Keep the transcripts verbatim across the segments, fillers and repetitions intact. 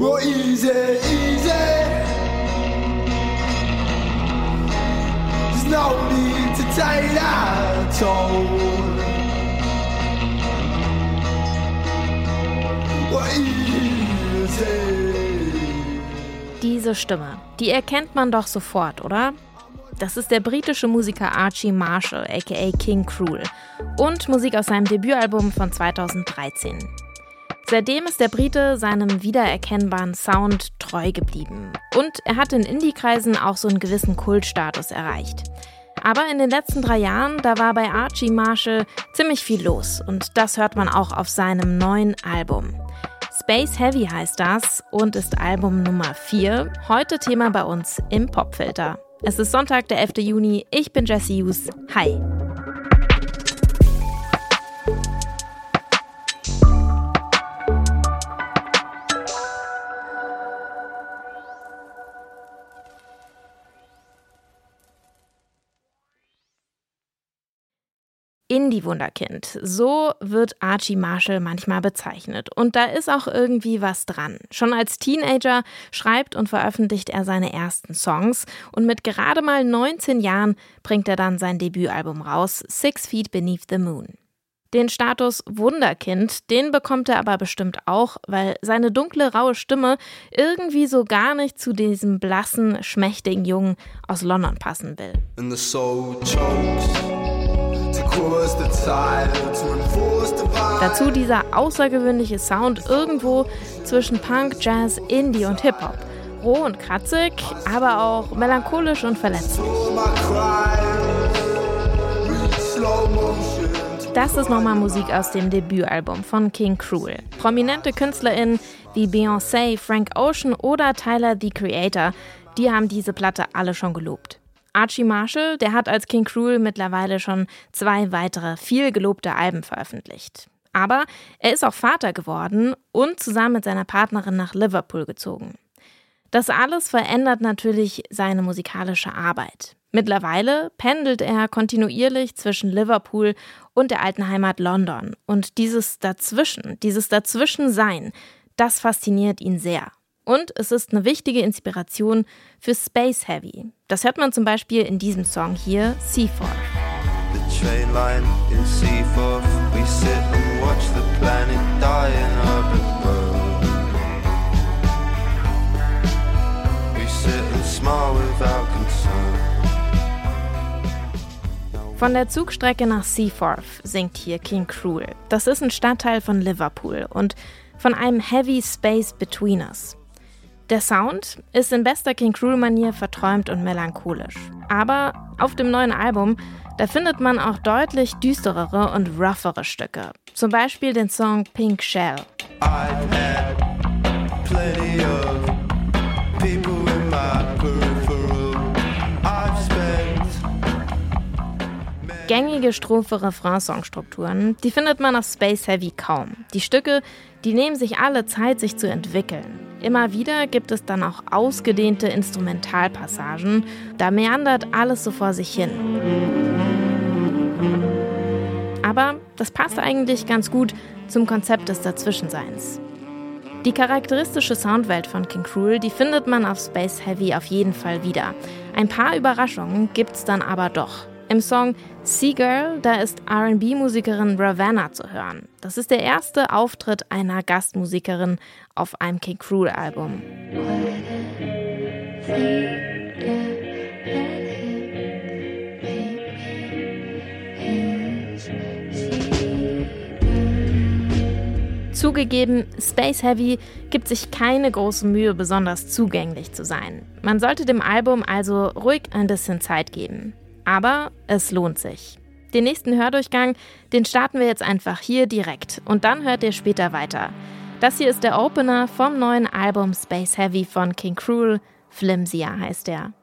Well, easy, easy. There's no need to take that toll. Well, easy. Diese Stimme, die erkennt man doch sofort, oder? Das ist der britische Musiker Archie Marshall, aka King Krule, und Musik aus seinem Debütalbum von zweitausenddreizehn. Seitdem ist der Brite seinem wiedererkennbaren Sound treu geblieben. Und er hat in Indie-Kreisen auch so einen gewissen Kultstatus erreicht. Aber in den letzten drei Jahren, da war bei Archie Marshall ziemlich viel los. Und das hört man auch auf seinem neuen Album. Space Heavy heißt das und ist Album Nummer vier. Heute Thema bei uns im Popfilter. Es ist Sonntag, der elfter Juni. Ich bin Jessie Hughes. Hi. Indie-Wunderkind. So wird Archie Marshall manchmal bezeichnet. Und da ist auch irgendwie was dran. Schon als Teenager schreibt und veröffentlicht er seine ersten Songs. Und mit gerade mal neunzehn Jahren bringt er dann sein Debütalbum raus, Six Feet Beneath the Moon. Den Status Wunderkind, den bekommt er aber bestimmt auch, weil seine dunkle, raue Stimme irgendwie so gar nicht zu diesem blassen, schmächtigen Jungen aus London passen will. And the soul chokes. Dazu dieser außergewöhnliche Sound irgendwo zwischen Punk, Jazz, Indie und Hip-Hop. Roh und kratzig, aber auch melancholisch und verletzlich. Das ist nochmal Musik aus dem Debütalbum von King Krule. Prominente KünstlerInnen wie Beyoncé, Frank Ocean oder Tyler, the Creator, die haben diese Platte alle schon gelobt. Archie Marshall, der hat als King Krule mittlerweile schon zwei weitere viel gelobte Alben veröffentlicht. Aber er ist auch Vater geworden und zusammen mit seiner Partnerin nach Liverpool gezogen. Das alles verändert natürlich seine musikalische Arbeit. Mittlerweile pendelt er kontinuierlich zwischen Liverpool und der alten Heimat London. Und dieses Dazwischen, dieses Dazwischensein, das fasziniert ihn sehr. Und es ist eine wichtige Inspiration für Space Heavy. Das hört man zum Beispiel in diesem Song hier, Seaforth. The train line in Seaforth, we sit and watch the planet die in urban world. We sit and smile without concern. Von der Zugstrecke nach Seaforth singt hier King Krule. Das ist ein Stadtteil von Liverpool und von einem Heavy Space Between Us. Der Sound ist in bester King Krule-Manier verträumt und melancholisch. Aber auf dem neuen Album, da findet man auch deutlich düsterere und roughere Stücke. Zum Beispiel den Song Pink Shell. I've had plenty of people in my peripheral. I've spent Gängige Strophe-Refrain-Songstrukturen, die findet man auf Space Heavy kaum. Die Stücke, die nehmen sich alle Zeit, sich zu entwickeln. Immer wieder gibt es dann auch ausgedehnte Instrumentalpassagen. Da meandert alles so vor sich hin. Aber das passt eigentlich ganz gut zum Konzept des Dazwischenseins. Die charakteristische Soundwelt von King Krule, die findet man auf Space Heavy auf jeden Fall wieder. Ein paar Überraschungen gibt's dann aber doch. Im Song Sea Girl, da ist R and B-Musikerin Ravanna zu hören. Das ist der erste Auftritt einer Gastmusikerin auf einem King Krule-Album. Zugegeben, Space Heavy gibt sich keine große Mühe, besonders zugänglich zu sein. Man sollte dem Album also ruhig ein bisschen Zeit geben. Aber es lohnt sich. Den nächsten Hördurchgang, den starten wir jetzt einfach hier direkt und dann hört ihr später weiter. Das hier ist der Opener vom neuen Album Space Heavy von King Krule. Flimsier heißt er.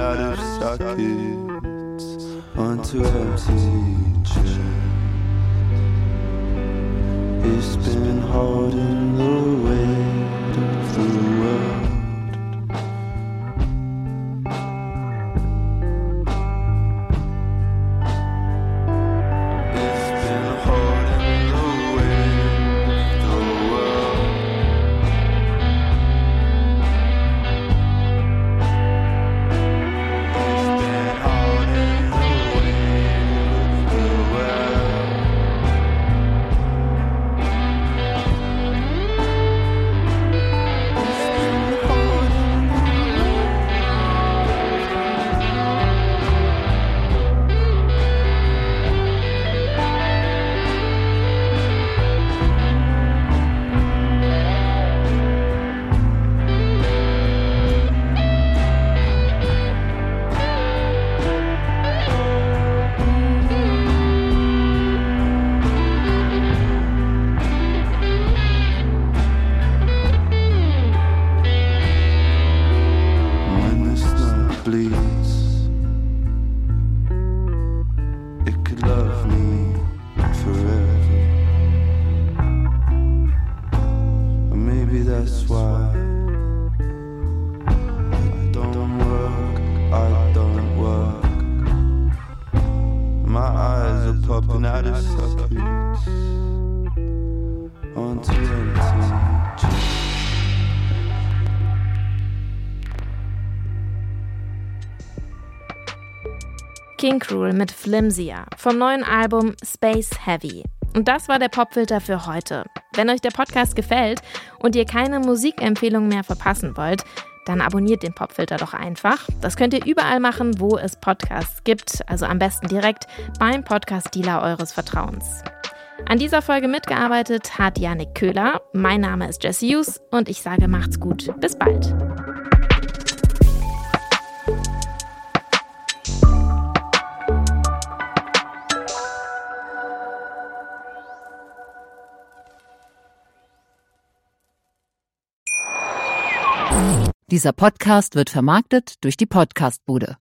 out of sockets onto empty chairs. It's been holding the weight of the world. Popping out of sockets onto empty chairs. King Krule mit Flimsier vom neuen Album Space Heavy. Und das war der Popfilter für heute. Wenn euch der Podcast gefällt und ihr keine Musikempfehlung mehr verpassen wollt, dann abonniert den Popfilter doch einfach. Das könnt ihr überall machen, wo es Podcasts gibt, also am besten direkt beim Podcast-Dealer eures Vertrauens. An dieser Folge mitgearbeitet hat Yannick Köhler. Mein Name ist Jessie Hughes und ich sage macht's gut. Bis bald. Dieser Podcast wird vermarktet durch die Podcastbude.